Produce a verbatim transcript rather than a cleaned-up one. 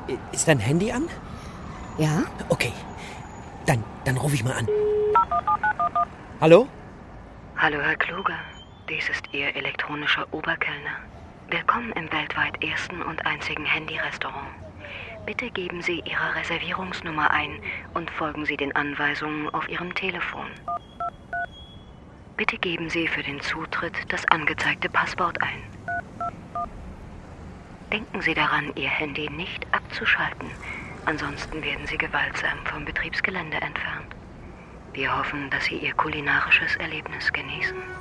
Ist dein Handy an? Ja? Okay, dann, dann rufe ich mal an. Hallo? Hallo, Herr Kluge. Dies ist Ihr elektronischer Oberkellner. Willkommen im weltweit ersten und einzigen Handy-Restaurant. Bitte geben Sie Ihre Reservierungsnummer ein und folgen Sie den Anweisungen auf Ihrem Telefon. Bitte geben Sie für den Zutritt das angezeigte Passwort ein. Denken Sie daran, Ihr Handy nicht abzuschalten, ansonsten werden Sie gewaltsam vom Betriebsgelände entfernt. Wir hoffen, dass Sie Ihr kulinarisches Erlebnis genießen.